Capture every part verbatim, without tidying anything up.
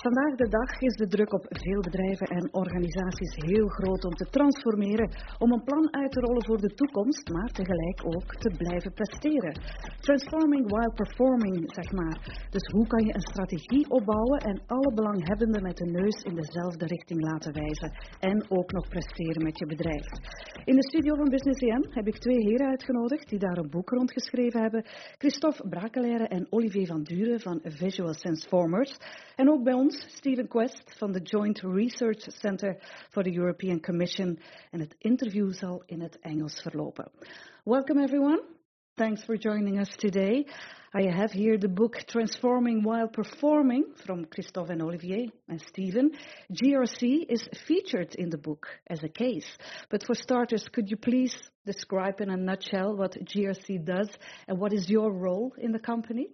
Vandaag de dag is de druk op veel bedrijven en organisaties heel groot om te transformeren, om een plan uit te rollen voor de toekomst, maar tegelijk ook te blijven presteren. Transforming while performing, zeg maar. Dus hoe kan je een strategie opbouwen en alle belanghebbenden met de neus in dezelfde richting laten wijzen en ook nog presteren met je bedrijf. In de studio van Business E M heb ik twee heren uitgenodigd die daar een boek rond geschreven hebben. Christophe Brakelere en Olivier van Duren van Visual Senseformers. En ook bij ons Stephen Quest van de Joint Research Center for the European Commission. En het interview zal in het Engels verlopen. Welcome everyone. Thanks for joining us today. I have here the book Transforming While Performing from Christophe and Olivier and Stephen. G R C is featured in the book as a case. But for starters, could you please describe in a nutshell what G R C does and what is your role in the company?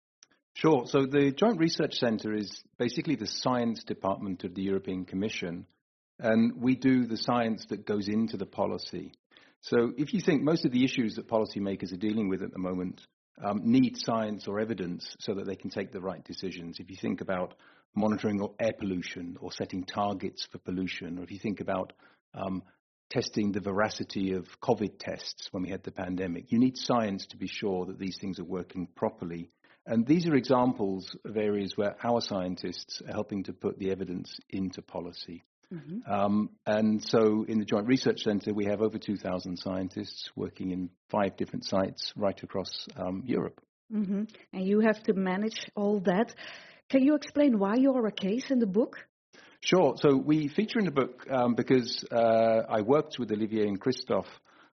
Sure. So the Joint Research Centre is basically the science department of the European Commission, and we do the science that goes into the policy. So if you think most of the issues that policymakers are dealing with at the moment um, need science or evidence so that they can take the right decisions. If you think about monitoring of air pollution or setting targets for pollution, or if you think about um, testing the veracity of COVID tests when we had the pandemic, you need science to be sure that these things are working properly. And these are examples of areas where our scientists are helping to put the evidence into policy. Mm-hmm. Um, and so in the Joint Research Centre, we have over two thousand scientists working in five different sites right across um, Europe. Mm-hmm. And you have to manage all that. Can you explain why you're a case in the book? Sure. So we feature in the book um, because uh, I worked with Olivier and Christophe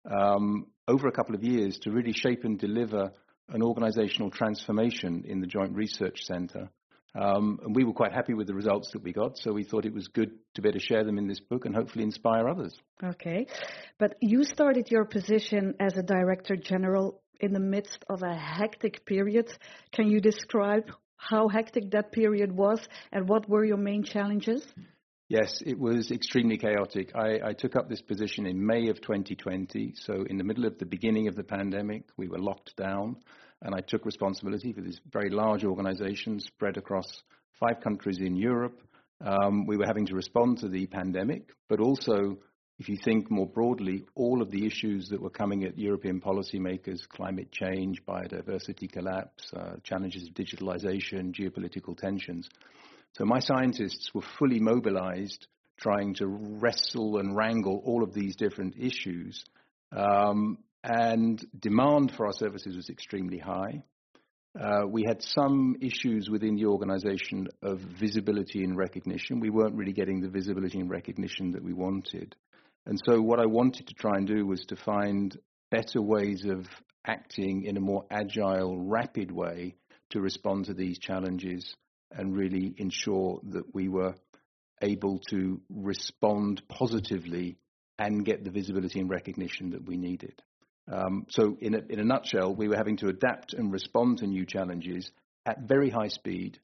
um, over a couple of years to really shape and deliver an organizational transformation in the Joint Research Centre. Um, and we were quite happy with the results that we got, so we thought it was good to be able to share them in this book and hopefully inspire others. Okay. But you started your position as a Director General in the midst of a hectic period. Can you describe how hectic that period was and what were your main challenges? Yes, it was extremely chaotic. I, I took up this position in May of twenty twenty, so in the middle of the beginning of the pandemic, we were locked down, and I took responsibility for this very large organization spread across five countries in Europe. Um, we were having to respond to the pandemic, but also, if you think more broadly, all of the issues that were coming at European policymakers, climate change, biodiversity collapse, uh, challenges of digitalization, geopolitical tensions. So my scientists were fully mobilized, trying to wrestle and wrangle all of these different issues. Um, and demand for our services was extremely high. Uh, we had some issues within the organization of visibility and recognition. We weren't really getting the visibility and recognition that we wanted. And so what I wanted to try and do was to find better ways of acting in a more agile, rapid way to respond to these challenges and really ensure that we were able to respond positively and get the visibility and recognition that we needed. Um, so in a, in a nutshell, we were having to adapt and respond to new challenges at very high speed,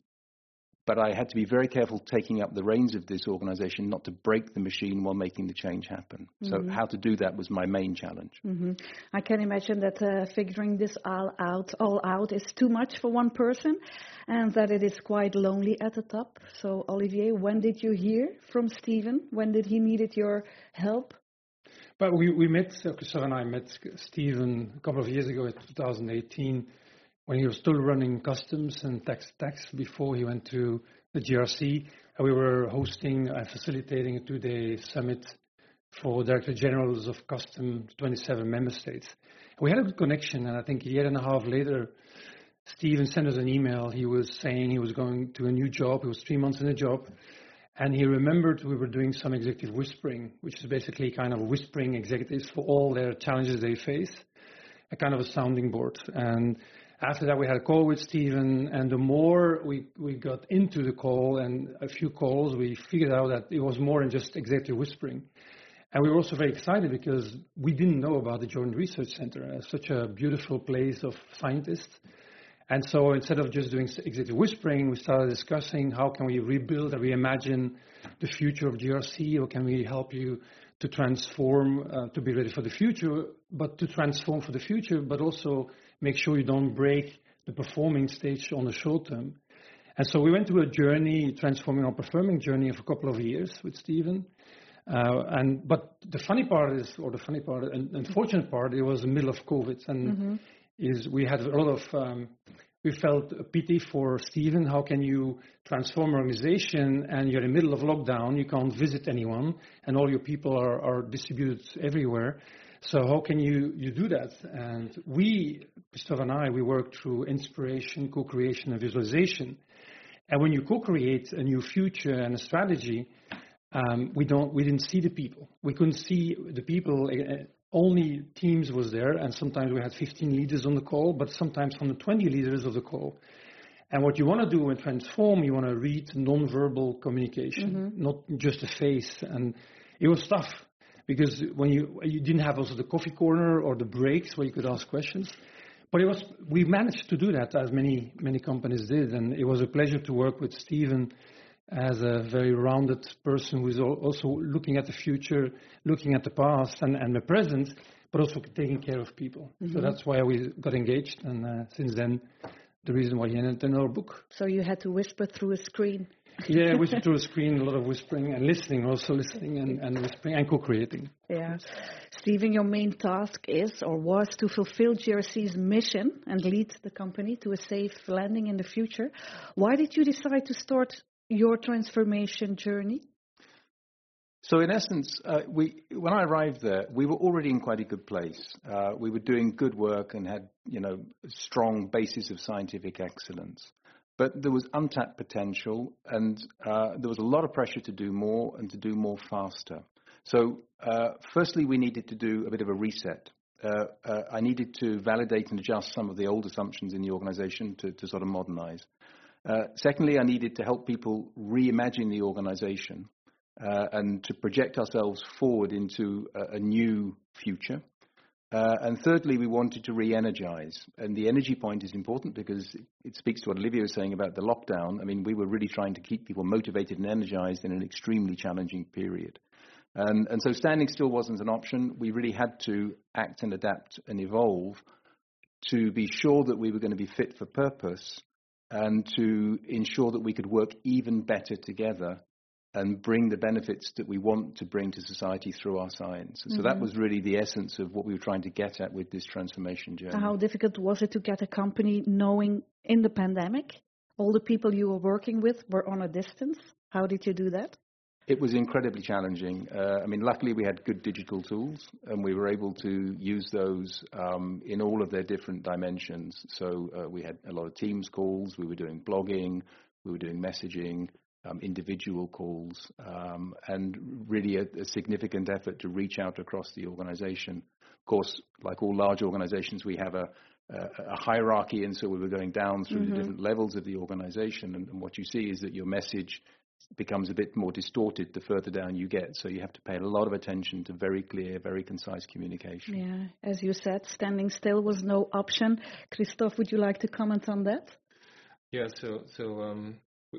but I had to be very careful taking up the reins of this organization not to break the machine while making the change happen. Mm-hmm. So how to do that was my main challenge. Mm-hmm. I can imagine that uh, figuring this all out, all out is too much for one person and that it is quite lonely at the top. So Olivier, when did you hear from Stephen? When did he needed your help? But we, we met, uh, Christophe and I met Stephen a couple of years ago in two thousand eighteen when he was still running customs and tax tax before he went to the G R C. And we were hosting and facilitating a two-day summit for Director Generals of Custom, twenty-seven member states. And we had a good connection, and I think a year and a half later, Stephen sent us an email. He was saying he was going to a new job. He was three months in the job. And he remembered we were doing some executive whispering, which is basically kind of whispering executives for all their challenges they face, a kind of a sounding board. And after that, we had a call with Stephen, and the more we, we got into the call and a few calls, we figured out that it was more than just executive whispering. And we were also very excited because we didn't know about the Joint Research Centre as such a beautiful place of scientists. And so instead of just doing executive whispering, we started discussing how can we rebuild and reimagine the future of G R C, how can we help you to transform, uh, to be ready for the future, but to transform for the future, but also make sure you don't break the performing stage on the short term. And so we went through a journey, transforming our performing journey of a couple of years with Stephen. Uh, and but the funny part is, or the funny part, and unfortunate part, it was the middle of COVID, and mm-hmm. is we had a lot of, um, we felt a pity for Stephen. How can you transform an organization and you're in the middle of lockdown, you can't visit anyone, and all your people are, are distributed everywhere. So how can you, you do that? And we, Christophe and I, we work through inspiration, co-creation, and visualization. And when you co-create a new future and a strategy, um, we don't, we didn't see the people. We couldn't see the people. Uh, only Teams was there, and sometimes we had fifteen leaders on the call, but sometimes one hundred twenty leaders of the call. And what you want to do when transform, you want to read non-verbal communication, mm-hmm. not just a face. And it was tough because when you you didn't have also the coffee corner or the breaks where you could ask questions. But it was, we managed to do that, as many many companies did, and it was a pleasure to work with Stephen as a very rounded person who is also looking at the future, looking at the past and, and the present, but also taking care of people. Mm-hmm. So that's why we got engaged, and uh, since then, the reason why he ended in our book. So you had to whisper through a screen. Yeah, whisper through a screen, a lot of whispering and listening, also listening and, and whispering and co-creating. Yeah. Stephen, your main task is or was to fulfill G R C's mission and lead the company to a safe landing in the future. Why did you decide to start your transformation journey? So in essence, uh, we when I arrived there, we were already in quite a good place. Uh, we were doing good work and had, you know, a strong basis of scientific excellence. But there was untapped potential, and uh, there was a lot of pressure to do more and to do more faster. So uh, firstly, we needed to do a bit of a reset. Uh, uh, I needed to validate and adjust some of the old assumptions in the organization to, to sort of modernize. Uh, secondly, I needed to help people reimagine the organization uh, and to project ourselves forward into a, a new future. Uh, and thirdly, we wanted to re-energize. And the energy point is important because it, it speaks to what Olivier was saying about the lockdown. I mean, we were really trying to keep people motivated and energized in an extremely challenging period. And, and so standing still wasn't an option. We really had to act and adapt and evolve to be sure that we were going to be fit for purpose and to ensure that we could work even better together and bring the benefits that we want to bring to society through our science. So mm-hmm. that was really the essence of what we were trying to get at with this transformation journey. How difficult was it to get a company knowing in the pandemic all the people you were working with were on a distance? How did you do that? It was incredibly challenging. Uh, I mean, luckily we had good digital tools and we were able to use those um, in all of their different dimensions. So uh, we had a lot of Teams calls, we were doing blogging, we were doing messaging, Um, individual calls, um, and really a, a significant effort to reach out across the organization. Of course, like all large organizations, we have a, a, a hierarchy, and so we were going down through mm-hmm. the different levels of the organization, and, and what you see is that your message becomes a bit more distorted the further down you get, so you have to pay a lot of attention to very clear, very concise communication. Yeah, as you said, standing still was no option. Christophe, would you like to comment on that? Yeah, so... so um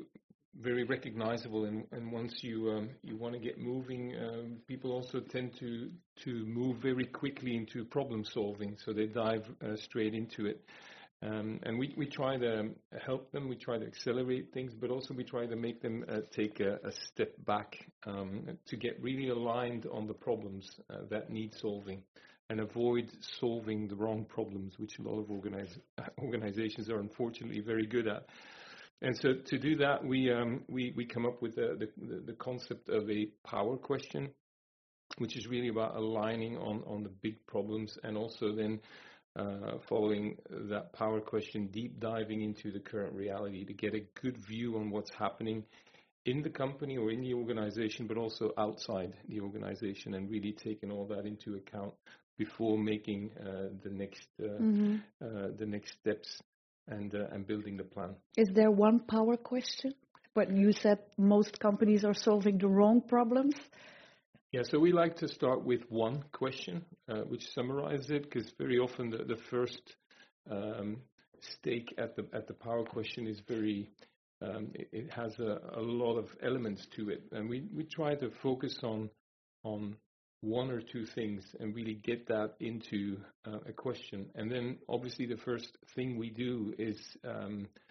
very recognizable, and, and once you um, you want to get moving, um, people also tend to to move very quickly into problem solving, so they dive uh, straight into it. Um, and we, we try to help them, we try to accelerate things, but also we try to make them uh, take a, a step back um, to get really aligned on the problems uh, that need solving, and avoid solving the wrong problems, which a lot of organize, organizations are unfortunately very good at. And so to do that, we um, we we come up with the, the the concept of a power question, which is really about aligning on, on the big problems, and also then uh, following that power question, deep diving into the current reality to get a good view on what's happening in the company or in the organization, but also outside the organization, and really taking all that into account before making uh, the next uh, mm-hmm. uh, the next steps. And, uh, and building the plan. Is there one power question? But you said most companies are solving the wrong problems. Yeah, so we like to start with one question, uh, which summarizes it, because very often the, the first um, stake at the at the power question is very, um, it, it has a, a lot of elements to it, and we, we try to focus on on one or two things and really get that into uh, a question. And then obviously the first thing we do is um,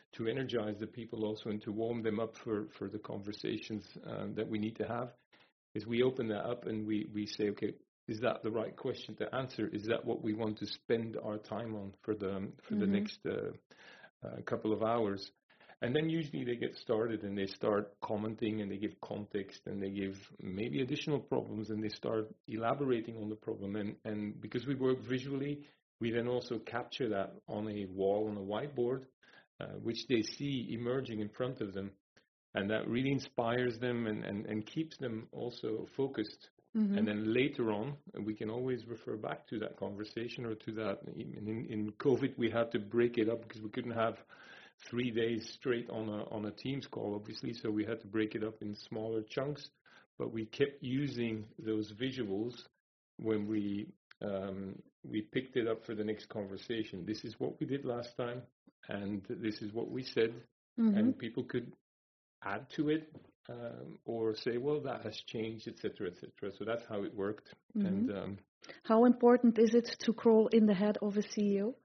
to energize the people also and to warm them up for, for the conversations um, that we need to have, is we open that up and we, we say, okay, is that the right question to answer? Is that what we want to spend our time on for the, for mm-hmm. the next uh, uh, couple of hours? And then usually they get started and they start commenting and they give context and they give maybe additional problems and they start elaborating on the problem. And, and because we work visually, we then also capture that on a wall, on a whiteboard, uh, which they see emerging in front of them. And that really inspires them and, and, and keeps them also focused. Mm-hmm. And then later on, we can always refer back to that conversation or to that. In, in COVID, we had to break it up because we couldn't have three days straight on a on a Teams call, obviously, so we had to break it up in smaller chunks, but we kept using those visuals when we um, we picked it up for the next conversation. This is what we did last time, and this is what we said, mm-hmm. and people could add to it um, or say, well, that has changed, et cetera, et cetera. So that's how it worked. Mm-hmm. And um, how important is it to crawl in the head of a C E O?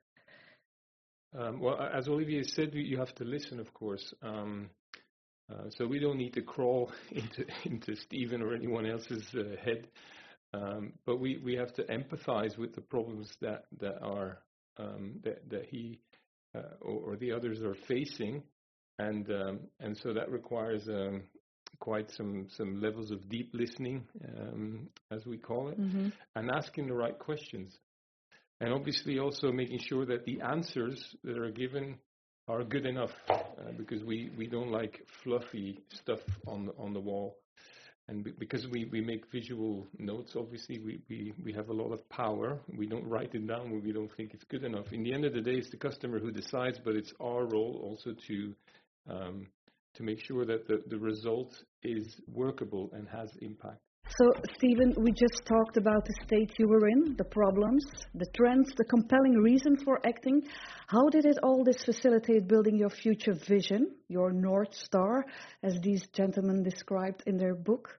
Um, well, as Olivier said, you have to listen, of course. Um, uh, so we don't need to crawl into into Stephen or anyone else's uh, head, um, but we, we have to empathize with the problems that that are um, that that he uh, or, or the others are facing, and um, and so that requires um, quite some some levels of deep listening, um, as we call it, mm-hmm. and asking the right questions. And obviously also making sure that the answers that are given are good enough, uh, because we, we don't like fluffy stuff on the, on the wall. And b- because we, we make visual notes, obviously we, we, we have a lot of power. We don't write it down when we don't think it's good enough. In the end of the day, it's the customer who decides, but it's our role also to um, to make sure that the, the result is workable and has impact. So, Stephen, we just talked about the state you were in, the problems, the trends, the compelling reason for acting. How did it all this facilitate building your future vision, your North Star, as these gentlemen described in their book?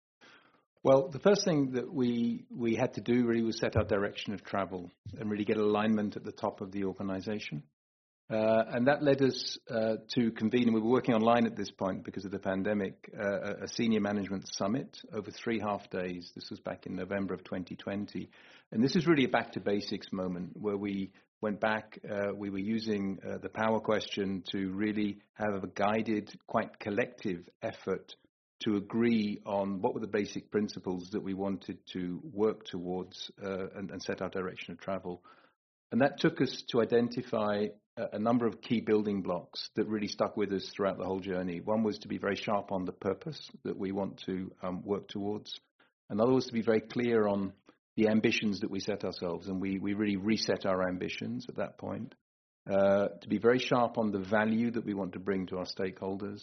Well, the first thing that we we had to do really was set our direction of travel and really get alignment at the top of the organization. Uh, and that led us uh, to convene, and we were working online at this point because of the pandemic, uh, a senior management summit over three half days. This was back in November of twenty twenty. And this is really a back to basics moment where we went back, uh, we were using uh, the power question to really have a guided, quite collective effort to agree on what were the basic principles that we wanted to work towards uh, and, and set our direction of travel. And that took us to identify a number of key building blocks that really stuck with us throughout the whole journey. One was to be very sharp on the purpose that we want to um, work towards. Another was to be very clear on the ambitions that we set ourselves, and we, we really reset our ambitions at that point. Uh, to be very sharp on the value that we want to bring to our stakeholders,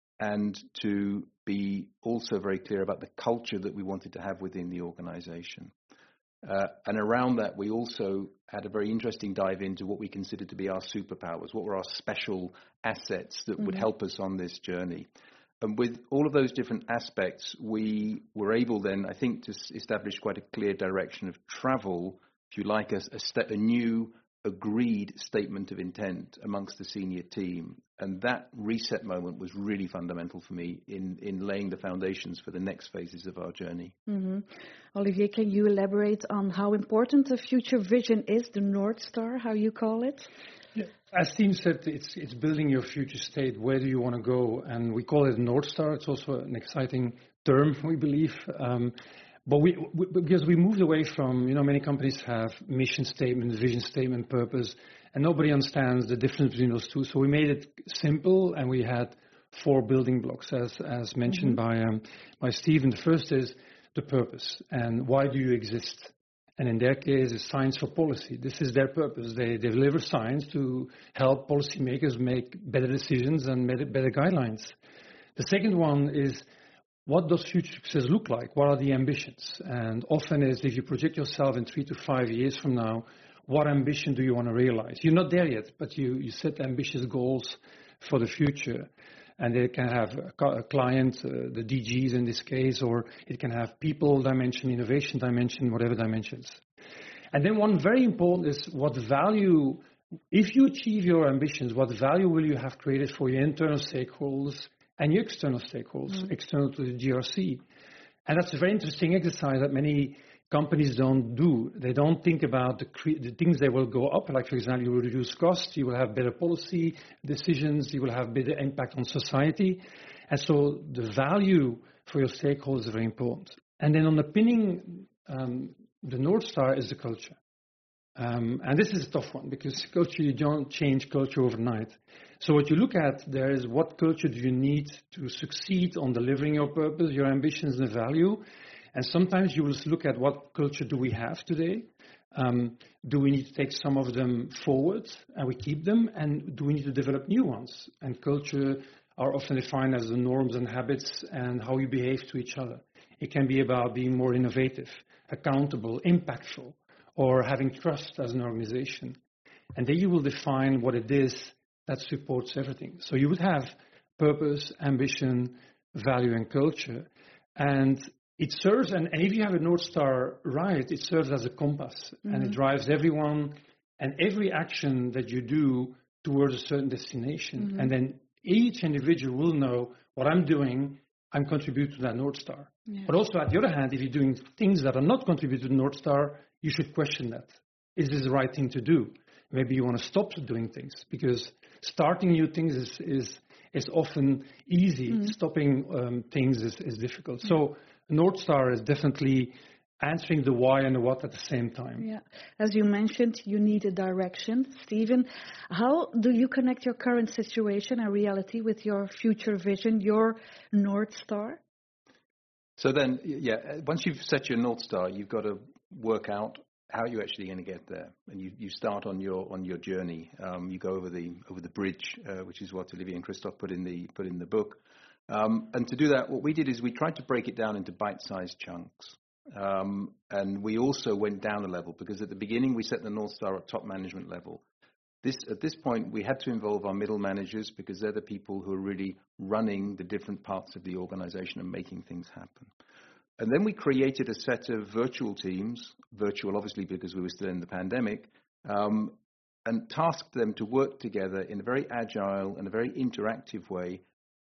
and to be also very clear about the culture that we wanted to have within the organization. Uh, and around that, we also had a very interesting dive into what we considered to be our superpowers, what were our special assets that mm-hmm. would help us on this journey. And with all of those different aspects, we were able then, I think, to establish quite a clear direction of travel, if you like, a, a, st- a new agreed statement of intent amongst the senior team. And that reset moment was really fundamental for me in, in laying the foundations for the next phases of our journey. Mm-hmm. Olivier, can you elaborate on how important the future vision is, the North Star, how you call it? Yeah. As Tim said, it's it's building your future state. Where do you want to go? And we call it North Star. It's also an exciting term, we believe. Um, But we, we, because we moved away from, you know, many companies have mission statement, vision statement, purpose, and nobody understands the difference between those two. So we made it simple, and we had four building blocks, as as mentioned mm-hmm. by um, by Stephen. The first is the purpose, and why do you exist? And in their case, it's science for policy. This is their purpose. They, they deliver science to help policymakers make better decisions and better, better guidelines. The second one is, what does future success look like? What are the ambitions? And often is, if you project yourself in three to five years from now, what ambition do you want to realize? You're not there yet, but you, you set ambitious goals for the future. And it can have a client, uh, the D Gs in this case, or it can have people dimension, innovation dimension, whatever dimensions. And then one very important is, what value if you achieve your ambitions, what value will you have created for your internal stakeholders and your external stakeholders, mm. external to the G R C? And that's a very interesting exercise that many companies don't do. They don't think about the, cre- the things that will go up, like, for example, you will reduce costs, you will have better policy decisions, you will have better impact on society. And so the value for your stakeholders is very important. And then underpinning um, the North Star is the culture. Um, and this is a tough one because culture, you don't change culture overnight. So what you look at there is what culture do you need to succeed on delivering your purpose, your ambitions and value. And sometimes you will look at what culture do we have today. Um, do we need to take some of them forward and we keep them? And do we need to develop new ones? And culture are often defined as the norms and habits and how you behave to each other. It can be about being more innovative, accountable, impactful, or having trust as an organization. And then you will define what it is that supports everything. So you would have purpose, ambition, value, and culture. And it serves, and, and if you have a North Star right, it serves as a compass. Mm-hmm. And it drives everyone and every action that you do towards a certain destination. Mm-hmm. And then each individual will know what I'm doing, I'm contributing to that North Star. Yeah. But also, at the other hand, if you're doing things that are not contributing to the North Star, you should question that. Is this the right thing to do? Maybe you want to stop doing things because starting new things is is, is often easy. Mm-hmm. Stopping um, things is, is difficult. Mm-hmm. So North Star is definitely answering the why and the what at the same time. Yeah. As you mentioned, you need a direction. Stephen, how do you connect your current situation and reality with your future vision, your North Star? So then, yeah, once you've set your North Star, you've got to work out how you're actually going to get there, and you, you start on your on your journey. Um, you go over the over the bridge, uh, which is what Olivier and Christophe put in the put in the book. Um, and to do that, what we did is we tried to break it down into bite-sized chunks. Um, and we also went down a level because at the beginning we set the North Star at top management level. This at this point we had to involve our middle managers because they're the people who are really running the different parts of the organization and making things happen. And then we created a set of virtual teams, virtual obviously because we were still in the pandemic, um, and tasked them to work together in a very agile and a very interactive way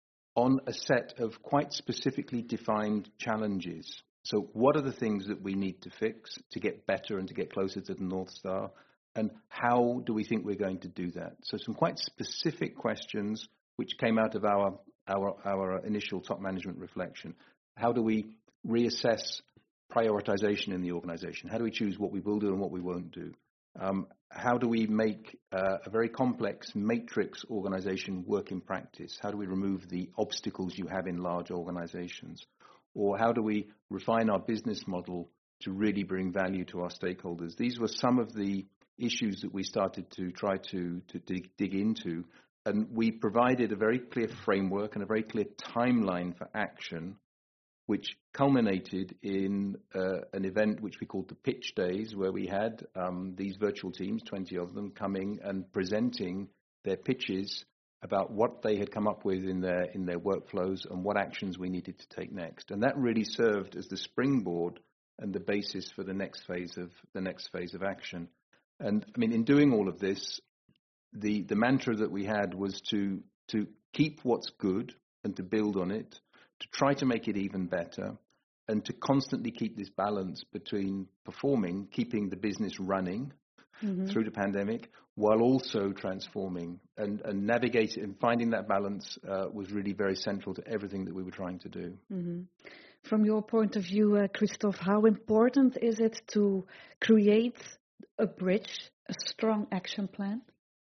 on a set of quite specifically defined challenges. So what are the things that we need to fix to get better and to get closer to the North Star? And how do we think we're going to do that? So some quite specific questions which came out of our our, our initial top management reflection. How do we reassess prioritization in the organization? How do we choose what we will do and what we won't do? Um, how do we make uh, a very complex matrix organization work in practice? How do we remove the obstacles you have in large organizations? Or how do we refine our business model to really bring value to our stakeholders? These were some of the issues that we started to try to, to dig, dig into. And we provided a very clear framework and a very clear timeline for action, which culminated in uh, an event which we called the Pitch Days, where we had um, these virtual teams, twenty of them, coming and presenting their pitches about what they had come up with in their in their workflows and what actions we needed to take next. And that really served as the springboard and the basis for the next phase of the next phase of action. And I mean, in doing all of this, the the mantra that we had was to to keep what's good and to build on it, to try to make it even better, and to constantly keep this balance between performing, keeping the business running mm-hmm. through the pandemic, while also transforming and, and navigating and finding that balance uh, was really very central to everything that we were trying to do. Mm-hmm. From your point of view, uh, Christophe, how important is it to create a bridge, a strong action plan?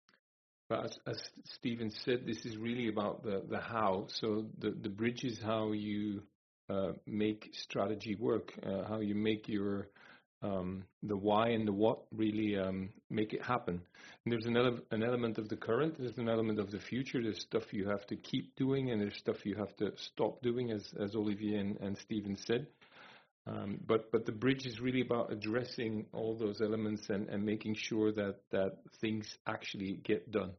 Well, as, as Stephen said, this is really about the, the how. So the, the bridge is how you uh, make strategy work, uh, how you make your um, the why and the what really um, make it happen. And there's an, ele- an element of the current, there's an element of the future. There's stuff you have to keep doing, and there's stuff you have to stop doing, as, as Olivier and, and Stephen said. Um, but but the bridge is really about addressing all those elements and, and making sure that, that things actually get done.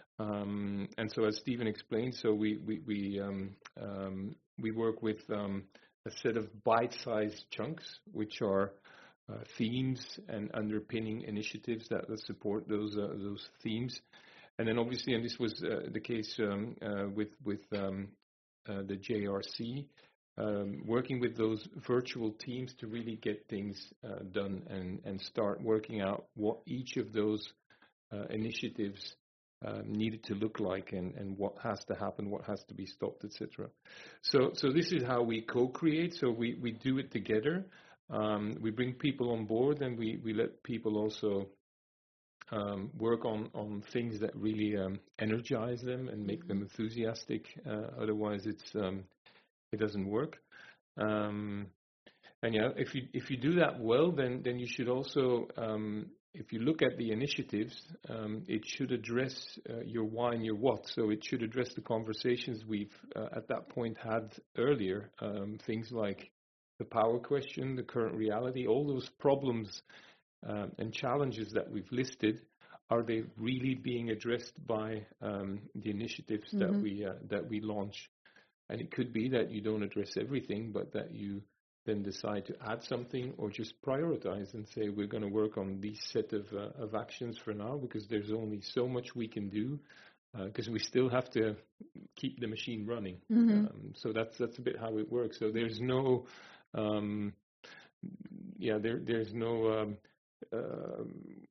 Um, and so, as Stephen explained, so we we we, um, um, we work with um, a set of bite-sized chunks, which are uh, themes and underpinning initiatives that, that support those uh, those themes. And then obviously, and this was uh, the case um, uh, with with um, uh, the J R C, um, working with those virtual teams to really get things uh, done and, and start working out what each of those uh, initiatives um, needed to look like and, and what has to happen, what has to be stopped, et cetera. So, so this is how we co-create. So we, we do it together. Um, we bring people on board, and we, we let people also Um, work on, on things that really um, energize them and make them enthusiastic. Uh, otherwise, it's um, it doesn't work. Um, and yeah, if you if you do that well, then then you should also, um, if you look at the initiatives, um, it should address uh, your why and your what. So it should address the conversations we've uh, at that point had earlier. Um, things like the power question, the current reality, all those problems Um, and challenges that we've listed, are they really being addressed by um, the initiatives mm-hmm. that we uh, that we launch? And it could be that you don't address everything, but that you then decide to add something or just prioritize and say, we're going to work on these set of uh, of actions for now, because there's only so much we can do, because uh, we still have to keep the machine running. Mm-hmm. Um, so that's that's a bit how it works. So there's no, um, yeah, there there's no. Um, Um,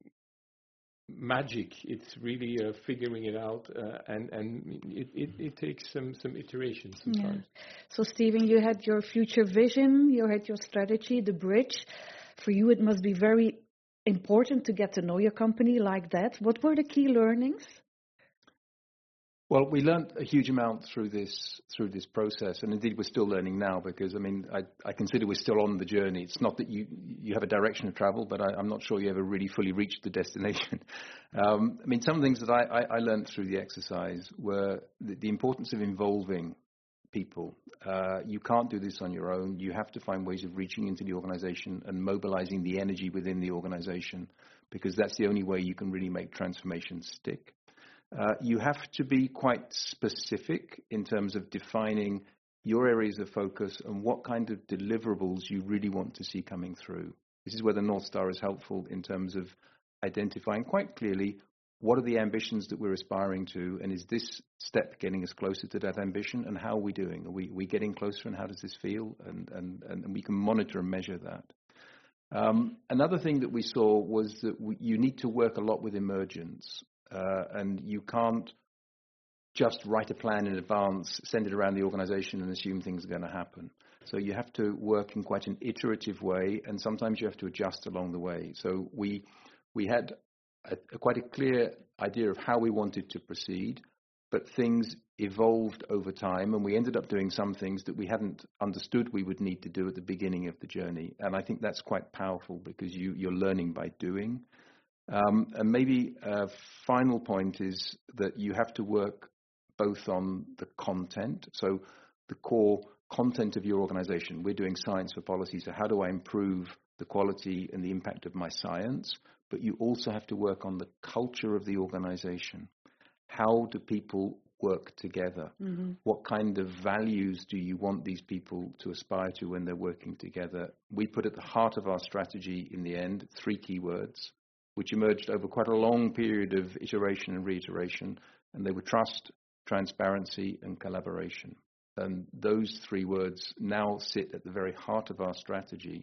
magic. It's really uh, figuring it out, uh, and and it, it, it takes some some iteration sometimes. Yeah. So Stephen, you had your future vision, you had your strategy, the bridge. For you, it must be very important to get to know your company like that. What were the key learnings? Well, we learned a huge amount through this through this process, and indeed we're still learning now, because I mean I, I consider we're still on the journey. It's not that you you have a direction of travel, but I, I'm not sure you ever really fully reached the destination. Um, I mean, some things that I, I, I learned through the exercise were the, the importance of involving people. Uh, you can't do this on your own. You have to find ways of reaching into the organization and mobilizing the energy within the organization, because that's the only way you can really make transformation stick. Uh, you have to be quite specific in terms of defining your areas of focus and what kind of deliverables you really want to see coming through. This is where the North Star is helpful in terms of identifying quite clearly what are the ambitions that we're aspiring to, and is this step getting us closer to that ambition, and how are we doing? Are we, are we getting closer, and how does this feel? And, and, and we can monitor and measure that. Um, another thing that we saw was that we, you need to work a lot with emergence. Uh, and you can't just write a plan in advance, send it around the organization, and assume things are going to happen. So you have to work in quite an iterative way, and sometimes you have to adjust along the way. So we we had a, a quite a clear idea of how we wanted to proceed, but things evolved over time, and we ended up doing some things that we hadn't understood we would need to do at the beginning of the journey. And I think that's quite powerful, because you, you're learning by doing. Um, and maybe a final point is that you have to work both on the content, so the core content of your organization. We're doing science for policy, so how do I improve the quality and the impact of my science? But you also have to work on the culture of the organization. How do people work together? Mm-hmm. What kind of values do you want these people to aspire to when they're working together? We put at the heart of our strategy in the end three keywords, which emerged over quite a long period of iteration and reiteration, and they were trust, transparency, and collaboration. And those three words now sit at the very heart of our strategy,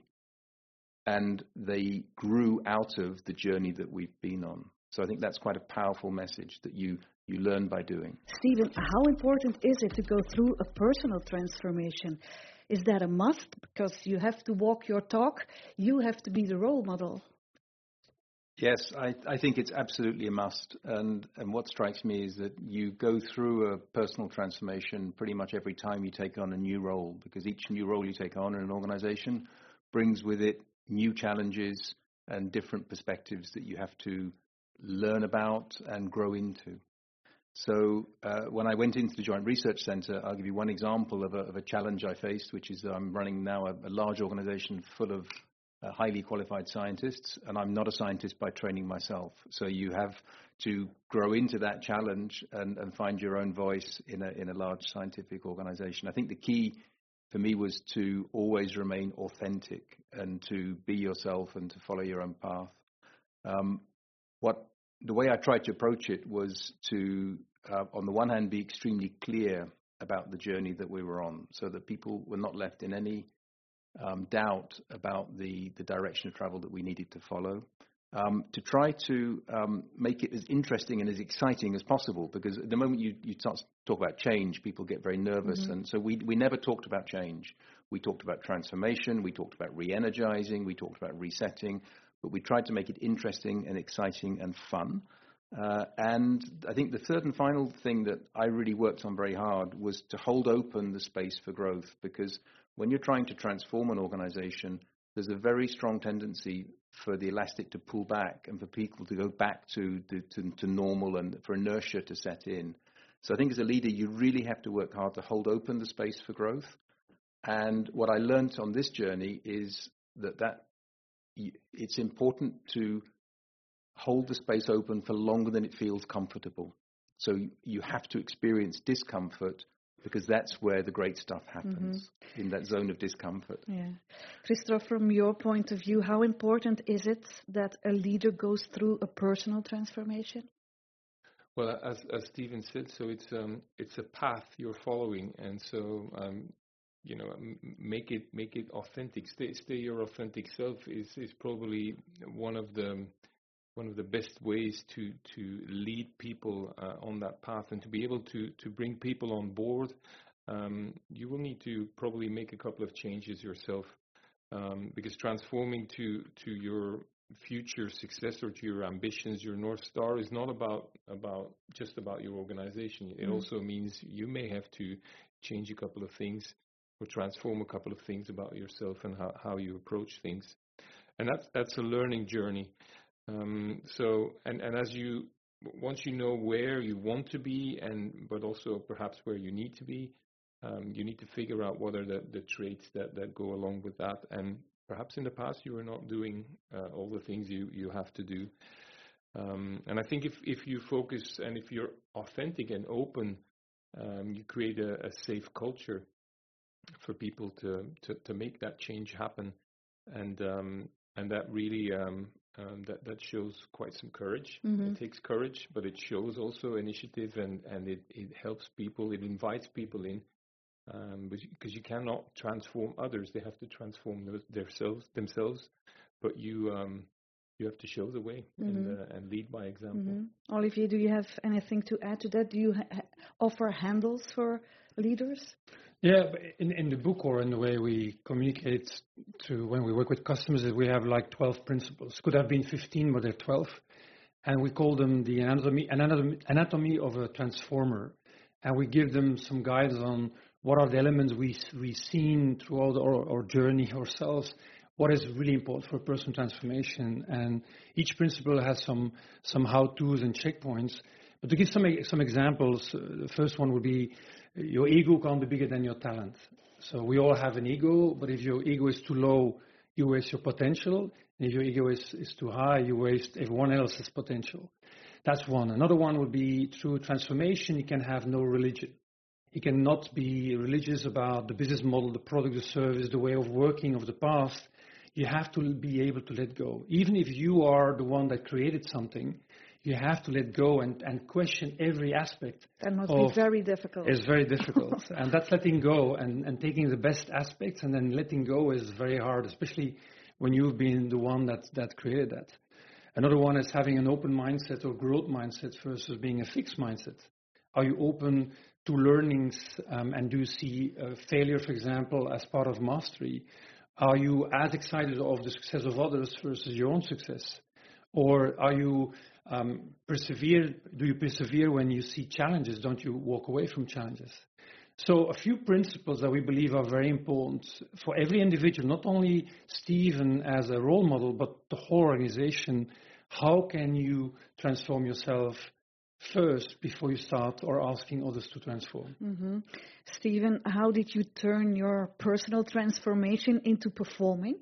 and they grew out of the journey that we've been on. So I think that's quite a powerful message, that you, you learn by doing. Stephen, how important is it to go through a personal transformation? Is that a must? Because you have to walk your talk, you have to be the role model. Yes, I, I think it's absolutely a must. And, and what strikes me is that you go through a personal transformation pretty much every time you take on a new role, because each new role you take on in an organization brings with it new challenges and different perspectives that you have to learn about and grow into. So uh, when I went into the Joint Research Centre, I'll give you one example of a, of a challenge I faced, which is that I'm running now a, a large organization full of Uh, highly qualified scientists, and I'm not a scientist by training myself. So you have to grow into that challenge and, and find your own voice in a in a large scientific organization. I think the key for me was to always remain authentic and to be yourself and to follow your own path. Um, what the way I tried to approach it was to, uh, on the one hand, be extremely clear about the journey that we were on, so that people were not left in any um, doubt about the, the direction of travel that we needed to follow. Um, to try to um, make it as interesting and as exciting as possible, because at the moment you, you start to talk about change, people get very nervous. Mm-hmm. And so we, we never talked about change. We talked about transformation, we talked about re-energizing, we talked about resetting, but we tried to make it interesting and exciting and fun. Uh, and I think the third and final thing that I really worked on very hard was to hold open the space for growth, because when you're trying to transform an organization, there's a very strong tendency for the elastic to pull back and for people to go back to, to, to, to normal and for inertia to set in. So I think as a leader, you really have to work hard to hold open the space for growth. And what I learned on this journey is that, that it's important to hold the space open for longer than it feels comfortable. So you have to experience discomfort, because that's where the great stuff happens, mm-hmm. in that zone of discomfort. Yeah. Christoph, from your point of view, how important is it that a leader goes through a personal transformation? Well, as as Stephen said, so it's um it's a path you're following, and so um you know make it make it authentic. Stay stay your authentic self is is probably one of the one of the best ways to, to lead people uh, on that path, and to be able to, to bring people on board. Um, you will need to probably make a couple of changes yourself, um, because transforming to, to your future success or to your ambitions, your North Star, is not about, about just about your organization. It mm-hmm. also means you may have to change a couple of things or transform a couple of things about yourself and how, how you approach things. And that's, that's a learning journey. Um, so, and, and as you, once you know where you want to be, and but also perhaps where you need to be, um, you need to figure out what are the, the traits that, that go along with that. And perhaps in the past you were not doing uh, all the things you, you have to do. Um, and I think if, if you focus and if you're authentic and open, um, you create a, a safe culture for people to, to, to make that change happen. And um, and that really um, um, that that shows quite some courage. Mm-hmm. It takes courage, but it shows also initiative, and, and it, it helps people. It invites people in, um, because you cannot transform others; they have to transform themselves. Themselves, but you um, you have to show the way, mm-hmm. and uh, and lead by example. Mm-hmm. Olivier, do you have anything to add to that? Do you ha- offer handles for leaders? Yeah, in, in the book, or in the way we communicate to when we work with customers, is we have like twelve principles. Could have been fifteen, but they're twelve. And we call them the anatomy, anatomy, anatomy of a transformer. And we give them some guidance on what are the elements we, we've seen throughout our, our journey ourselves, what is really important for personal transformation. And each principle has some, some how-tos and checkpoints. But to give some, some examples, uh, the first one would be, your ego can't be bigger than your talent. So we all have an ego, but if your ego is too low, you waste your potential. And if your ego is, is too high, you waste everyone else's potential. That's one. Another one would be, through transformation, you can have no religion. You cannot be religious about the business model, the product, the service, the way of working of the past. You have to be able to let go. Even if you are the one that created something, you have to let go and, and question every aspect. That must be very difficult. It's very difficult. And that's letting go and, and taking the best aspects, and then letting go is very hard, especially when you've been the one that, that created that. Another one is having an open mindset or growth mindset versus being a fixed mindset. Are you open to learnings, um, and do you see uh, failure, for example, as part of mastery? Are you as excited of the success of others versus your own success? Or are you um, persevere? Do you persevere when you see challenges? Don't you walk away from challenges? So a few principles that we believe are very important for every individual, not only Stephen as a role model, but the whole organization. How can you transform yourself first before you start or asking others to transform? Mm-hmm. Stephen, how did you turn your personal transformation into performing?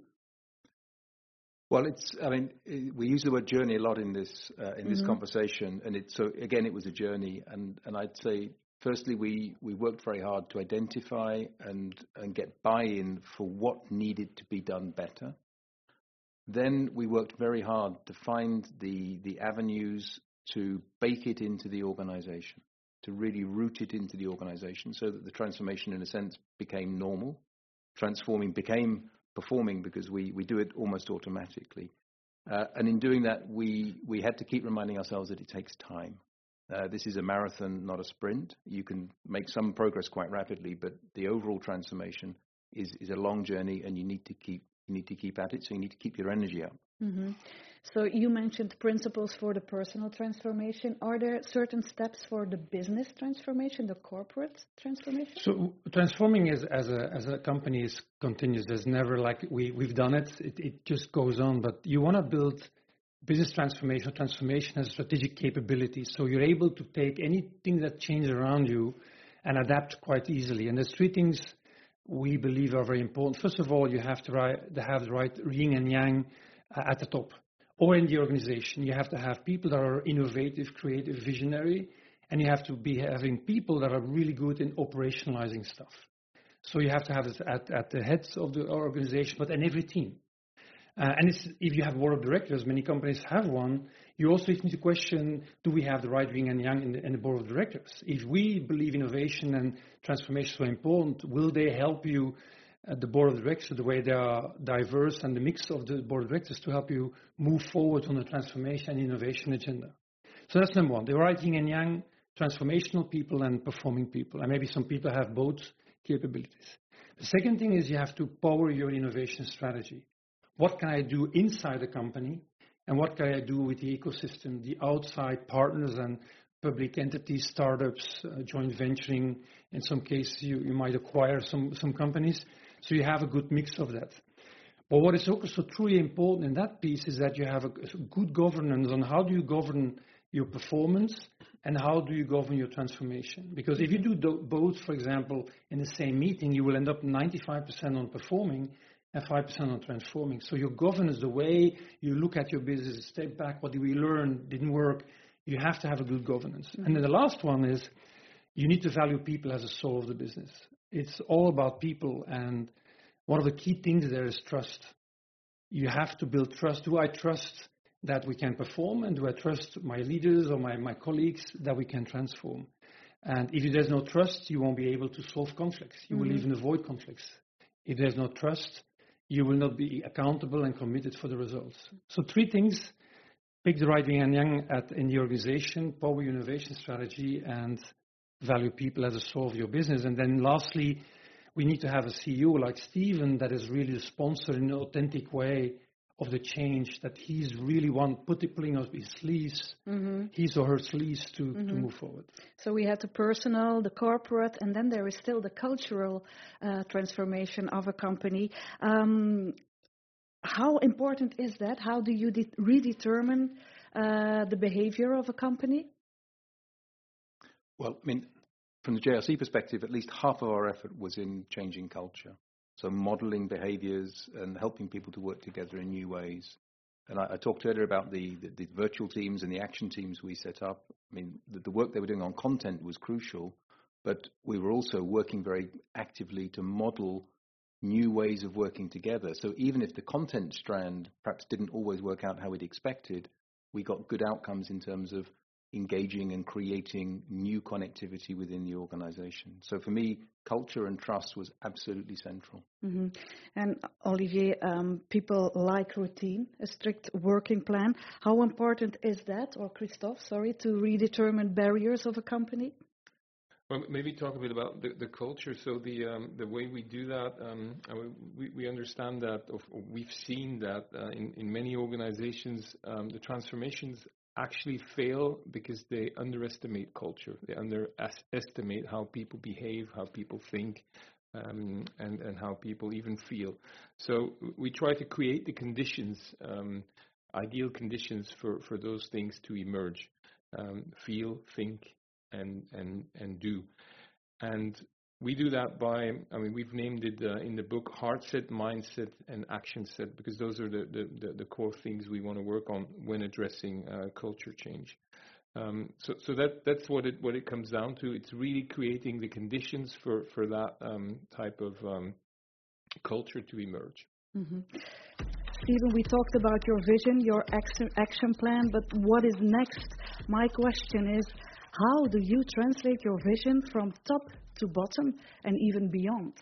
Well, it's, I mean, we use the word journey a lot in this uh, in this mm-hmm. conversation, and it's, so again, it was a journey, and, and I'd say Firstly, we, we worked very hard to identify and, and get buy-in for what needed to be done better. Then we worked very hard to find the, the avenues to bake it into the organization, to really root it into the organization so that the transformation, in a sense, became normal. Transforming became performing because we, we do it almost automatically. Uh, and in doing that, we, we had to keep reminding ourselves that it takes time. Uh, this is a marathon, not a sprint. You can make some progress quite rapidly, but the overall transformation is, is a long journey, and you need to keep you need to keep at it. So you need to keep your energy up. Mm-hmm. So you mentioned principles for the personal transformation. Are there certain steps for the business transformation, the corporate transformation? So transforming is, as a as a company is continuous. There's never like we we've done it. It, it just goes on. But you want to build business transformation. Transformation has strategic capability. So you're able to take anything that changes around you and adapt quite easily. And there's three things we believe are very important. First of all, you have to, right, to have the right yin and yang uh, at the top. Or in the organization, you have to have people that are innovative, creative, visionary, and you have to be having people that are really good in operationalizing stuff. So you have to have it at, at the heads of the organization, but in every team. Uh, and it's, if you have a board of directors, many companies have one, you also need to question, do we have the right yin and yang in the, in the board of directors? If we believe innovation and transformation is so important, will they help you, uh, the board of directors, the way they are diverse and the mix of the board of directors to help you move forward on the transformation and innovation agenda? So that's number one, the right yin and yang, transformational people and performing people. And maybe some people have both capabilities. The second thing is you have to power your innovation strategy. What can I do inside the company, and what can I do with the ecosystem, the outside partners and public entities, startups, uh, joint venturing. In some cases, you, you might acquire some, some companies. So you have a good mix of that. But what is also truly important in that piece is that you have a, a good governance on how do you govern your performance and how do you govern your transformation. Because if you do do both, for example, in the same meeting, you will end up ninety-five percent on performing and five percent on transforming. So your governance, the way you look at your business, step back, what did we learn, didn't work, you have to have a good governance. Mm-hmm. And then the last one is you need to value people as a soul of the business. It's all about people, and one of the key things there is trust. You have to build trust. Do I trust that we can perform, and do I trust my leaders or my, my colleagues that we can transform? And if there's no trust, you won't be able to solve conflicts. You mm-hmm. will even avoid conflicts. If there's no trust, you will not be accountable and committed for the results. So three things: pick the right yin and yang at, in the organization, power your innovation strategy, and value people as a soul of your business. And then lastly, we need to have a C E O like Steven that is really the sponsor in an authentic way of the change, that he's really one putting up his sleeves, mm-hmm. his or her sleeves to, mm-hmm. to move forward. So we have the personal, the corporate, and then there is still the cultural uh, transformation of a company. Um, how important is that? How do you de- redetermine uh, the behavior of a company? Well, I mean, from the J R C perspective, at least half of our effort was in changing culture. So modeling behaviors and helping people to work together in new ways. And I, I talked earlier about the, the, the virtual teams and the action teams we set up. I mean, the, the work they were doing on content was crucial, but we were also working very actively to model new ways of working together. So even if the content strand perhaps didn't always work out how we'd expected, we got good outcomes in terms of engaging and creating new connectivity within the organization. So for me, culture and trust was absolutely central. Mm-hmm. And Olivier, um, people like routine, a strict working plan. How important is that, or Christophe, sorry, to redetermine barriers of a company? Well, maybe talk a bit about the, the culture. So the um, the way we do that, um, we, we understand that, or we've seen that uh, in, in many organizations, um, the transformations actually fail because they underestimate culture. They underestimate how people behave, how people think, um, and, and how people even feel. So we try to create the conditions, um, ideal conditions for, for those things to emerge, um, feel, think, and, and, and do. And we do that by, I mean, we've named it uh, in the book heart set, mindset, and action set, because those are the, the, the, the core things we want to work on when addressing uh, culture change. Um, so so that that's what it what it comes down to. It's really creating the conditions for for that um, type of um, culture to emerge. Mm-hmm. Stephen, we talked about your vision, your action, action plan, but what is next? My question is, how do you translate your vision from top to bottom and even beyond?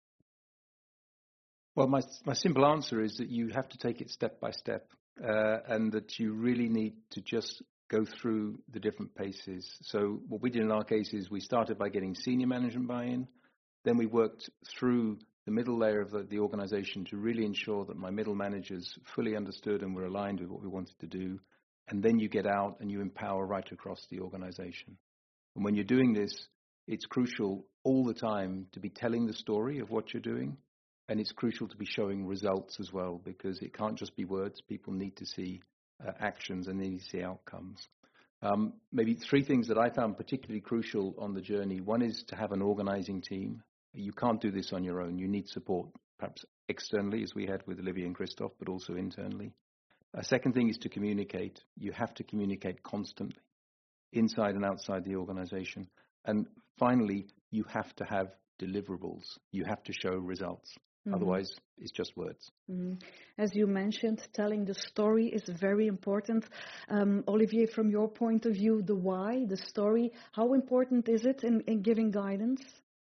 Well, my my simple answer is that you have to take it step by step, uh, and that you really need to just go through the different paces. So what we did in our case is we started by getting senior management buy-in, then we worked through the middle layer of the, the organization to really ensure that my middle managers fully understood and were aligned with what we wanted to do, and then you get out and you empower right across the organization. And when you're doing this, it's crucial all the time to be telling the story of what you're doing. And it's crucial to be showing results as well, because it can't just be words. People need to see uh, actions and they need to see outcomes. Um, maybe three things that I found particularly crucial on the journey. One is to have an organizing team. You can't do this on your own. You need support, perhaps externally, as we had with Olivier and Christophe, but also internally. A second thing is to communicate. You have to communicate constantly, inside and outside the organization. And finally, you have to have deliverables. You have to show results. Mm-hmm. Otherwise, it's just words. Mm-hmm. As you mentioned, telling the story is very important. Um, Olivier, from your point of view, the why, the story, how important is it in, in giving guidance?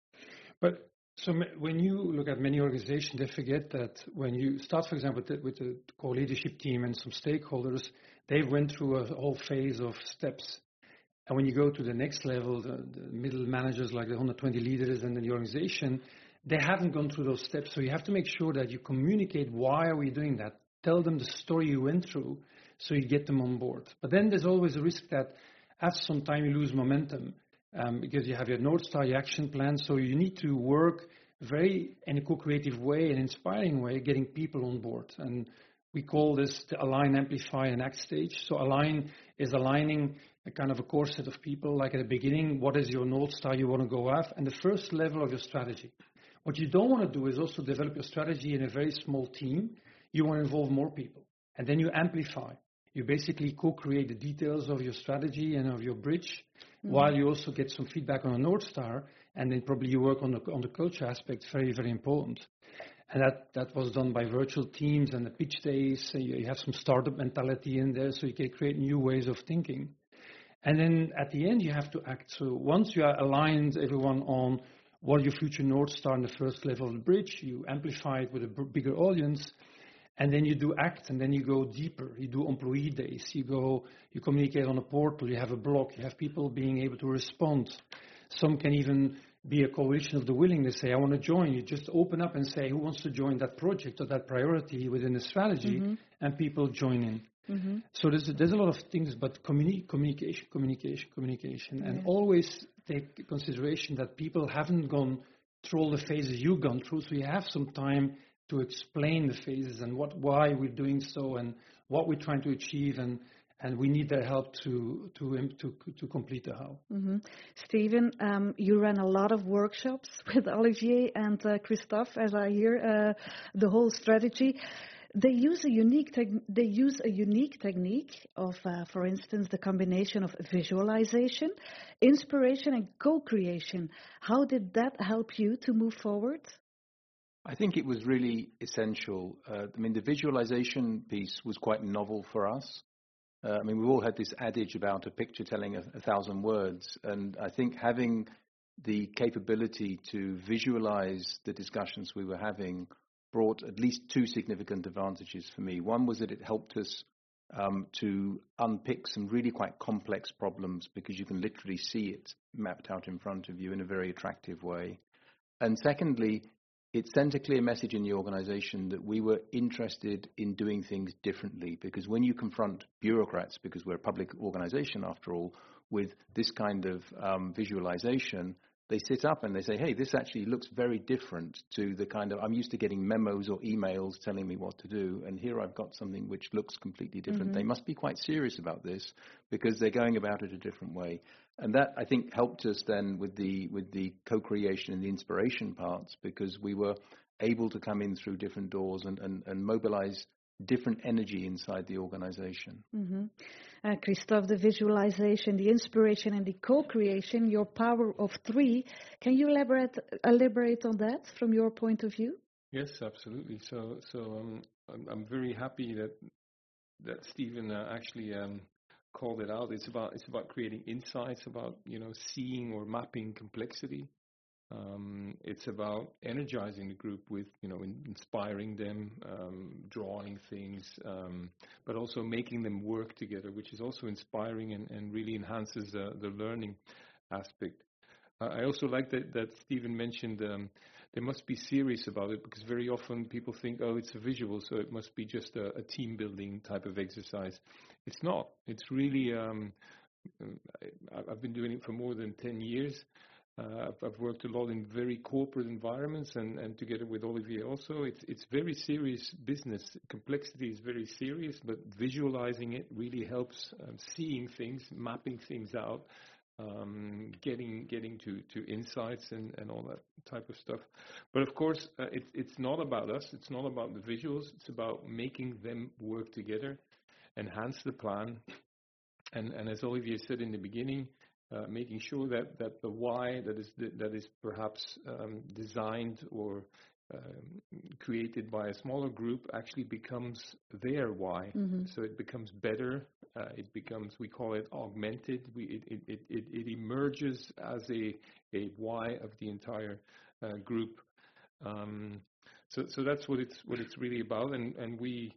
But so when you look at many organizations, they forget that when you start, for example, with the, with the core leadership team and some stakeholders, they went through a whole phase of steps. And when you go to the next level, the, the middle managers like the one hundred twenty leaders and then the organization, they haven't gone through those steps. So you have to make sure that you communicate why are we doing that. Tell them the story you went through so you get them on board. But then there's always a risk that after some time you lose momentum um, because you have your North Star, your action plan. So you need to work very in a co-creative way, an inspiring way, getting people on board. And we call this the align, amplify, and act stage. So align is aligning a kind of a core set of people. Like at the beginning, what is your North Star you want to go after? And the first level of your strategy. What you don't want to do is also develop your strategy in a very small team. You want to involve more people. And then you amplify. You basically co-create the details of your strategy and of your bridge, mm-hmm. while you also get some feedback on a North Star. And then probably you work on the, on the culture aspect, very, very important. And that, that was done by virtual teams and the pitch days. So you, you have some startup mentality in there, so you can create new ways of thinking. And then at the end, you have to act. So once you are aligned, everyone on what your future North Star in the first level of the bridge, you amplify it with a b- bigger audience, and then you do act, and then you go deeper. You do employee days. You go, you communicate on a portal. You have a blog. You have people being able to respond. Some can even be a coalition of the willing. They say, I want to join. You just open up and say, who wants to join that project or that priority within the strategy, mm-hmm. and people join in. Mm-hmm. So there's, there's a lot of things, but communi- communication, communication, communication, yeah. and always take consideration that people haven't gone through all the phases you've gone through, so you have some time to explain the phases and what, why we're doing so and what we're trying to achieve, and, and we need their help to to to, to complete the how. Mm-hmm. Stephen, um, you ran a lot of workshops with Olivier and uh, Christophe, as I hear uh, the whole strategy. They use a unique te- they use a unique technique of, uh, for instance, the combination of visualization, inspiration, and co-creation. How did that help you to move forward? I think it was really essential. Uh, I mean, the visualization piece was quite novel for us. Uh, I mean, we've all had this adage about a picture telling a, a thousand words, and I think having the capability to visualize the discussions we were having brought at least two significant advantages for me. One was that it helped us um, to unpick some really quite complex problems because you can literally see it mapped out in front of you in a very attractive way. And secondly, it sent a clear message in the organization that we were interested in doing things differently, because when you confront bureaucrats, because we're a public organization after all, with this kind of um, visualization, they sit up and they say, hey, this actually looks very different to the kind of, I'm used to getting memos or emails telling me what to do, and here I've got something which looks completely different. Mm-hmm. They must be quite serious about this because they're going about it a different way. And that, I think, helped us then with the with the co-creation and the inspiration parts, because we were able to come in through different doors and, and, and mobilize different energy inside the organization. Mm-hmm. Uh, Christophe, the visualization, the inspiration, and the co-creation, your power of three. Can you elaborate elaborate on that from your point of view? Yes, absolutely. So, so um, I'm, I'm very happy that that Stephen uh, actually um, called it out. It's about it's about creating insights, about you know seeing or mapping complexity. Um, it's about energizing the group with, you know, in, inspiring them, um, drawing things, um, but also making them work together, which is also inspiring and, and really enhances uh, the learning aspect. Uh, I also like that, that Stephen mentioned um, they must be serious about it, because very often people think, oh, it's a visual, so it must be just a, a team building type of exercise. It's not. It's really, um, I, I've been doing it for more than ten years. Uh, I've, I've worked a lot in very corporate environments, and, and together with Olivier also, it's it's very serious business. Complexity is very serious, but visualizing it really helps um, seeing things, mapping things out, um, getting getting to, to insights and, and all that type of stuff. But of course, uh, it, it's not about us. It's not about the visuals. It's about making them work together, enhance the plan. And, and as Olivier said in the beginning, Uh, making sure that, that the why that is that is perhaps um, designed or um, created by a smaller group actually becomes their why. Mm-hmm. So it becomes better. Uh, it becomes, we call it augmented. We, it, it, it, it, it emerges as a a why of the entire uh, group. Um, so so that's what it's what it's really about. And and we.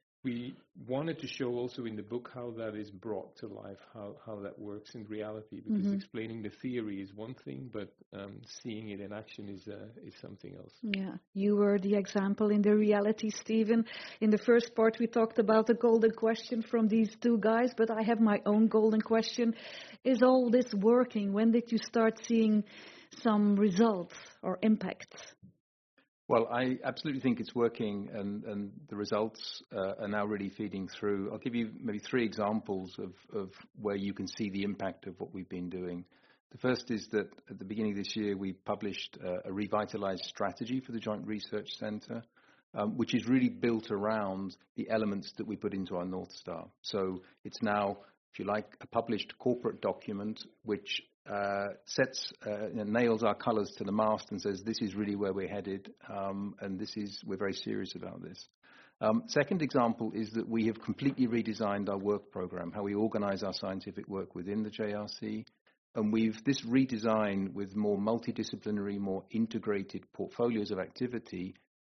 We wanted to show also in the book how that is brought to life, how, how that works in reality, because mm-hmm. explaining the theory is one thing, but um, seeing it in action is uh, is something else. Yeah, you were the example in the reality, Stephen. In the first part, we talked about the golden question from these two guys, but I have my own golden question. Is all this working? When did you start seeing some results or impacts? Well, I absolutely think it's working, and, and the results uh, are now really feeding through. I'll give you maybe three examples of, of where you can see the impact of what we've been doing. The first is that at the beginning of this year, we published uh, a revitalized strategy for the Joint Research Centre, um, which is really built around the elements that we put into our North Star. So it's now, if you like, a published corporate document which Uh, sets, uh, you know, nails our colours to the mast and says this is really where we're headed, um, and this is we're very serious about this. Um, second example is that we have completely redesigned our work programme, how we organise our scientific work within the J R C, and we've this redesign with more multidisciplinary, more integrated portfolios of activity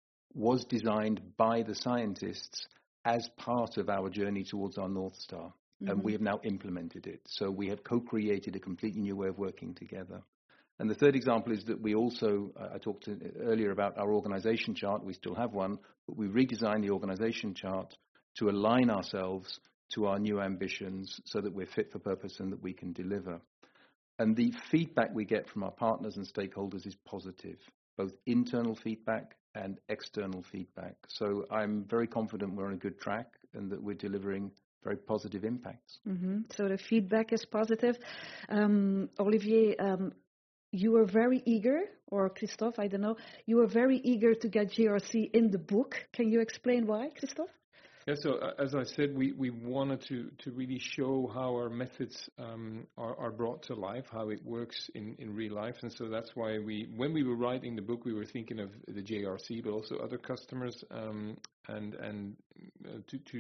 was designed by the scientists as part of our journey towards our North Star. And we have now implemented it. So we have co-created a completely new way of working together. And the third example is that we also, uh, I talked to, earlier about our organization chart. We still have one, but we redesigned the organization chart to align ourselves to our new ambitions so that we're fit for purpose and that we can deliver. And the feedback we get from our partners and stakeholders is positive, both internal feedback and external feedback. So I'm very confident we're on a good track and that we're delivering very positive impacts. Mm-hmm. So the feedback is positive. Um, Olivier, um, you were very eager, or Christophe, I don't know, you were very eager to get J R C in the book. Can you explain why, Christophe? Yeah, so uh, as I said, we, we wanted to, to really show how our methods um, are, are brought to life, how it works in, in real life. And so that's why we, when we were writing the book, we were thinking of the J R C, but also other customers, um, and, and uh, to, to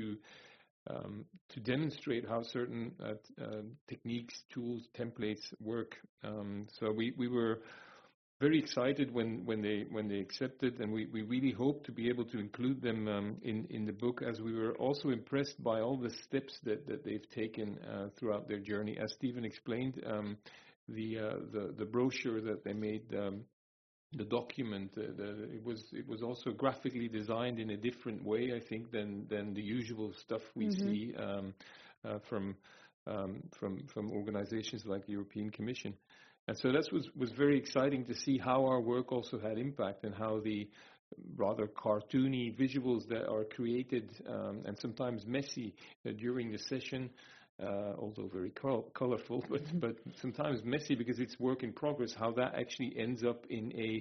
Um, to demonstrate how certain uh, uh, techniques, tools, templates work. Um, so we, we were very excited when, when they when they accepted, and we, we really hope to be able to include them um, in, in the book, as we were also impressed by all the steps that, that they've taken uh, throughout their journey. As Stephen explained, um, the, uh, the the brochure that they made, um, the document, uh, the, it was it was also graphically designed in a different way, I think, than than the usual stuff we mm-hmm. see um, uh, from um, from from organizations like the European Commission. And so that was was very exciting to see how our work also had impact, and how the rather cartoony visuals that are created um, and sometimes messy uh, during the session, Uh, although very col- colorful, but, but sometimes messy because it's work in progress, how that actually ends up in a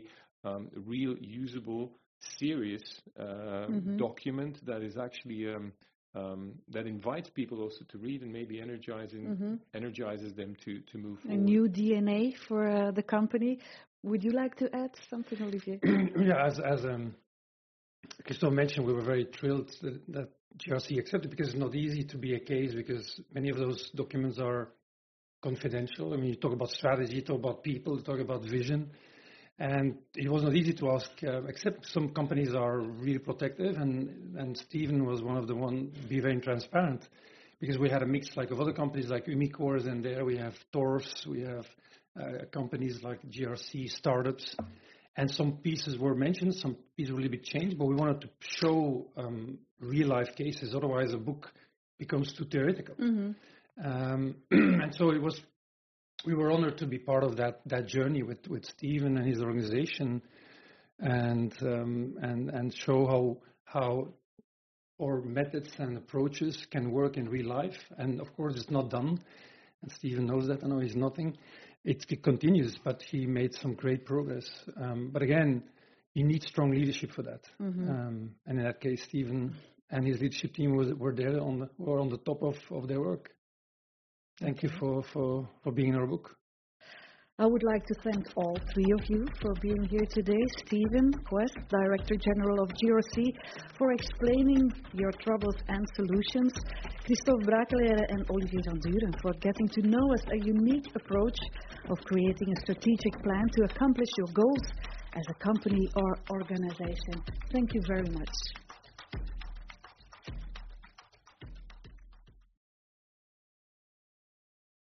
um, a real usable, serious uh, Mhm. document that is actually um, um, that invites people also to read and maybe energizing Mhm. energizes them to to move A forward. new D N A for uh, the company. Would you like to add something, Olivier? Yeah, as as um, Christophe mentioned, we were very thrilled that, that G R C accepted, because it's not easy to be a case, because many of those documents are confidential. I mean, you talk about strategy, you talk about people, you talk about vision, and it was not easy to ask, uh, except some companies are really protective, and, and Stephen was one of the one be very transparent, because we had a mix like of other companies like Umicore, and there we have Torfs, we have uh, companies like G R C, startups, and some pieces were mentioned, some pieces were a little bit changed, but we wanted to show um, real life cases, otherwise a book becomes too theoretical. Mhm. Um, and so it was, we were honored to be part of that, that journey with, with Stephen and his organization, and, um, and, and show how, how our methods and approaches can work in real life. And of course, it's not done. And Stephen knows that. I know he's nothing. It, it continues, but he made some great progress. Um, but again, you need strong leadership for that. Mhm. Um, and in that case, Stephen and his leadership team was, were there on the, were on the top of, of their work. Thank you for, for, for being in our book. I would like to thank all three of you for being here today. Stephen Quest, Director General of G R C, for explaining your troubles and solutions. Christophe Brakelere and Olivier van Duren for getting to know us a unique approach of creating a strategic plan to accomplish your goals as a company or organization. Thank you very much.